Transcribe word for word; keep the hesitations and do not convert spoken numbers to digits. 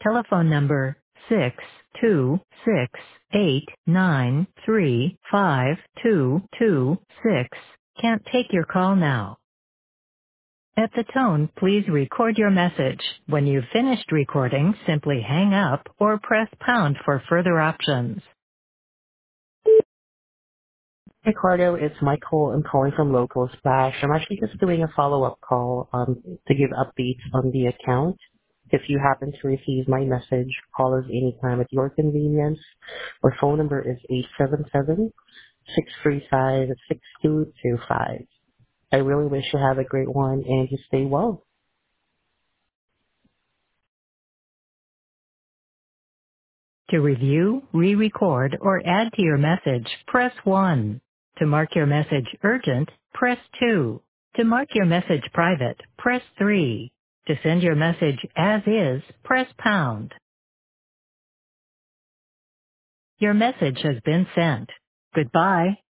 Telephone number six two six eight nine three five two two six can't take your call now. At the tone, please record your message. When you've finished recording, simply hang up or press pound for further options. Ricardo, it's Michael. I'm calling from Local Splash. I'm actually just doing a follow-up call um, to give updates on the account. If you happen to receive my message, call us anytime at your convenience. Our phone number is eight seven seven, six three five, six two two five. I really wish you have a great one and you stay well. To review, re-record, or add to your message, press one. To mark your message urgent, press two. To mark your message private, press three. To send your message as is, press pound. Your message has been sent. Goodbye.